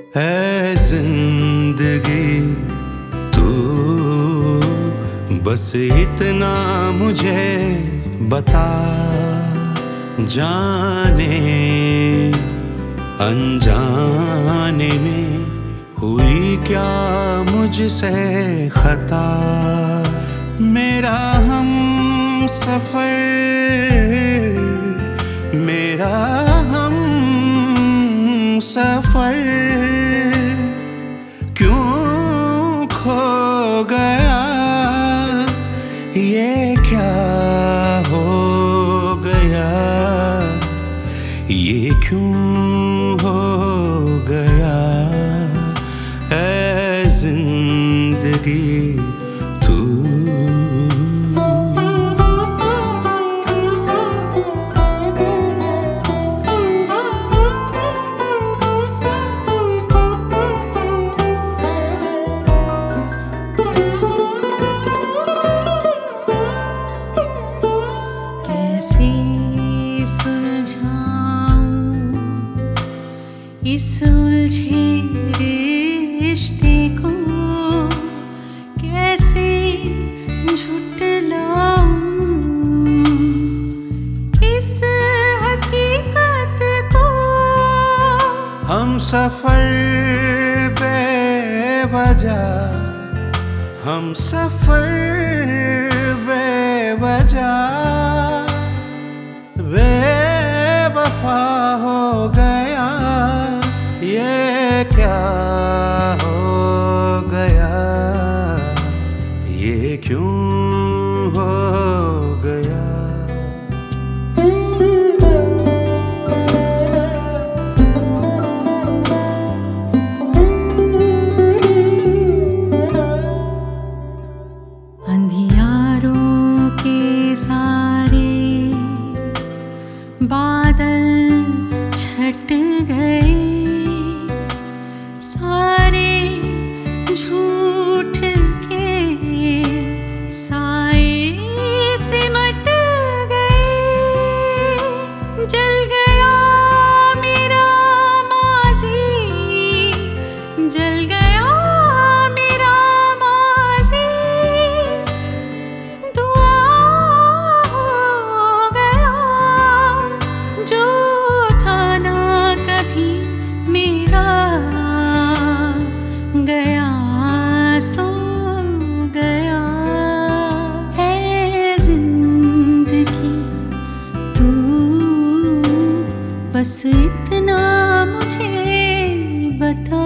है जिंदगी तू बस इतना मुझे बता, जाने अनजाने में हुई क्या मुझसे खता। मेरा हम सफर, मेरा हम सफर क्यों खो गया, ये क्या हो गया, ये क्यों हो गया। ऐ जिंदगी तू इस उलझे रिश्ते को कैसे झुठलाऊं, इस हकीकत को। हम सफर बेवजह, हम सफर बेवजह बेवफा हो गया, ये क्या हो गया, ये क्यों हो गया। अंधियारों के सारे बादल छट गए, सारे झूठ के साए सिमट गए। जल गया मेरा माज़ी, जल गया मेरा माज़ी, दुआ हो गया जो था ना कभी मेरा, गया सो गया। है जिंदगी तू बस इतना मुझे बता।